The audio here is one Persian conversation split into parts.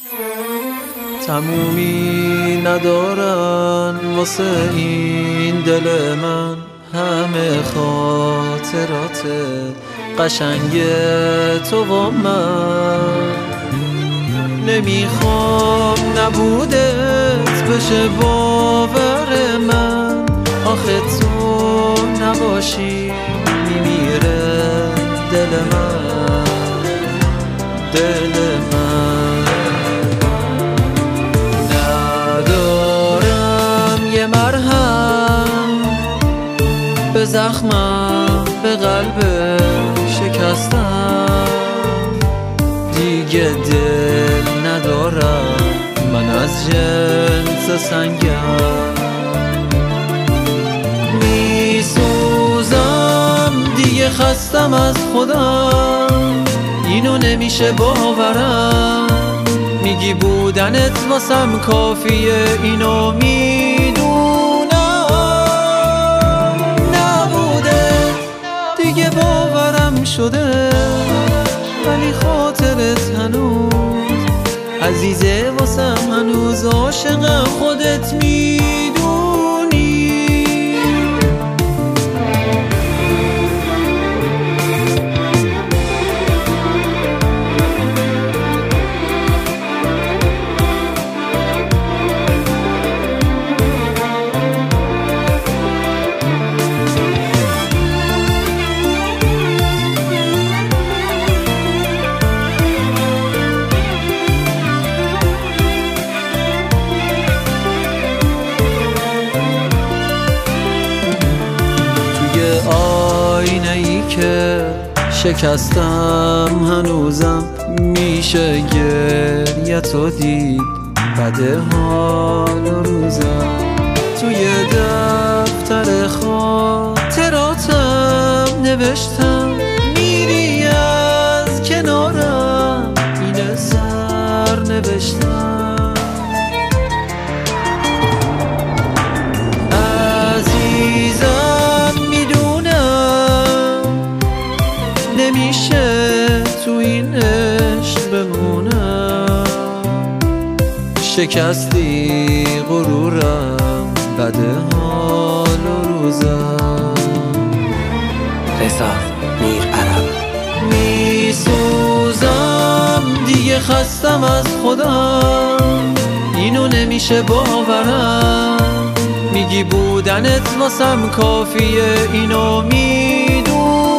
تمومی ندارن واسه این دل من، همه خاطرات قشنگ تو و من. نمیخوام نبودت بشه باور من، آخه تو نباشی میمیره دل من، دل من. ندارم یه مرهم به زخمم، به قلب شکستم، دیگه دل ندارم من از جنس سنگم. میسوزم دیگه خستم از خودم، اینو نمیشه باورم. میگی بودنت واسم کافیه، اینو میدونم. نبوده دیگه باورم شده، ولی خاطرت هنوز عزیزه واسم، هنوز عاشقم خودت میدونی. آینه ای که شکستم هنوزم میشه گریه تو دید، بده حال و روزم. توی دفتر خاطراتم نوشتم میری از کنارم، این سر نوشتم. نمیشه تو این عشق بمونم، شکستی غرورم، بده حال و روزم. رضا میر عرب. میسوزم دیگه خستم از خودم، اینو نمیشه باورم. میگی بودنت واسم کافیه، اینو میدونم.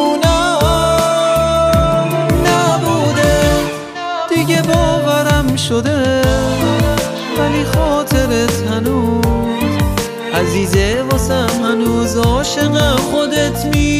دیگه باورم شده، ولی خاطرت هنوز عزیزه واسم، هنوز عاشقم خودت